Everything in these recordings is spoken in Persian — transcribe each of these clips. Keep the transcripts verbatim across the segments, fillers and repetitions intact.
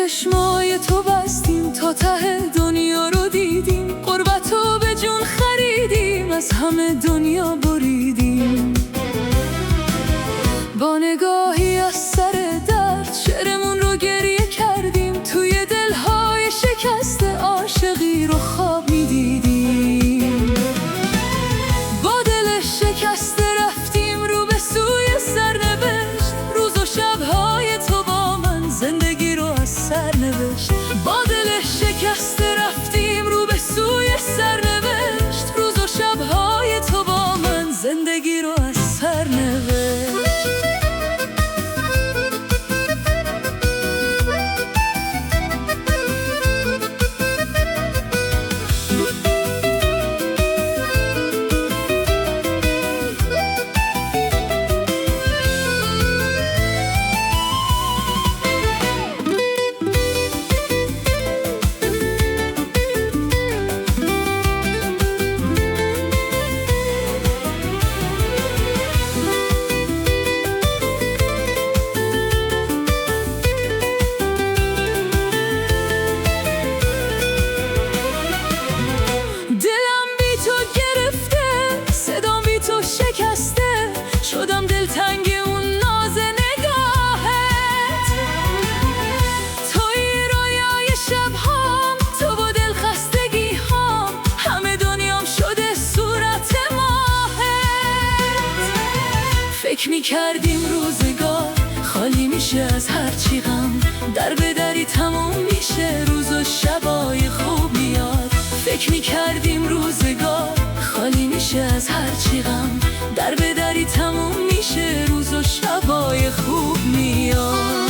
چشمای تو بستیم تا ته دنیا رو دیدیم، غربتو به جون خریدیم، از همه دنیا بریدیم. با نگاهی از سر درد شعرمون رو گریه کردیم، توی دلهای شکسته عاشقی رو خواب میدیدیم. با دل شکسته رفتیم رو به سوی سرنوشت، روز و شبهای تو با من زندگی رو از سر نوشت. با دل شکسته رفتیم رو به سوی سرنوشت، روز و شبهای تو با من زندگی رو از سر نوشت. شدم دلتنگ اون ناز نگاهت، توی رویای شبهام، تو و دلخستگی هام، همه دنیام شده صورت ماهت. فکر میکردیم روزگار خالی میشه از هرچی غم، در به دری تموم میشه، روز و شبای خوب میاد. فکر میکردیم روزگار خالی میشه از هرچی غم، در به دری تموم میشه، روز و شبای خوب میاد.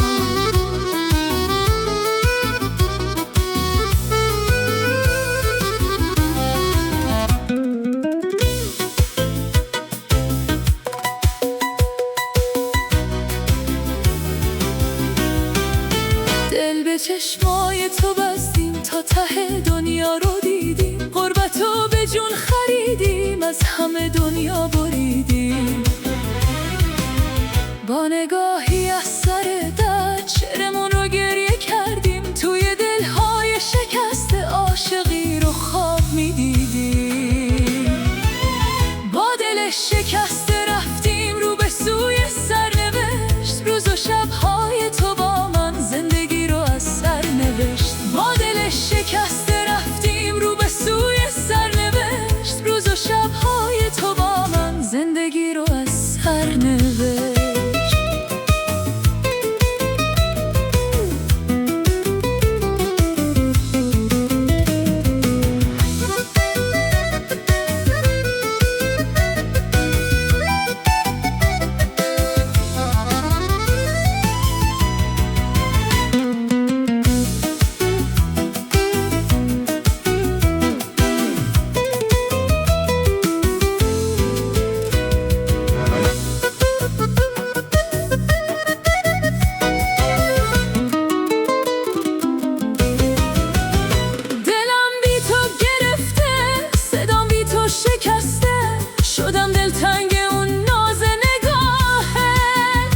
دل به چشمای تو بستیم تا ته دنیا رو دیدیم، غربتو به جون خریدیم، از همه دنیا بریدیم. با نگاهی از سر درد شعرمون رو گریه کردیم، توی دلهای شکسته عاشقی رو خواب میدیدیم. با دل شکسته رفتیم رو به سوی سرنوشت، روز و شبهای تو با من زندگی رو از سر نوشت. با دل شکسته رفتیم رو به سوی سرنوشت، روز و شبهای تو با من زندگی رو از سر نوشت. شدم دلتنگ اون ناز نگاهت،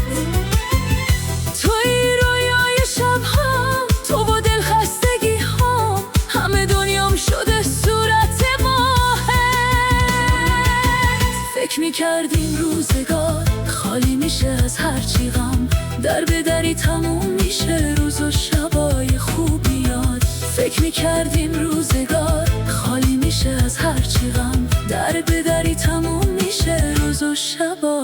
توی رویای شبهام، تو و دلخستگی هام، همه دنیام شده صورت ماهت. فکر میکردیم روزگار خالی میشه از هرچی غم، در به دری تموم میشه، روز و شبای خوب میاد. فکر میکردیم روزگار خالی میشه از هرچی غم، در به دری تموم میشه، روز و شبا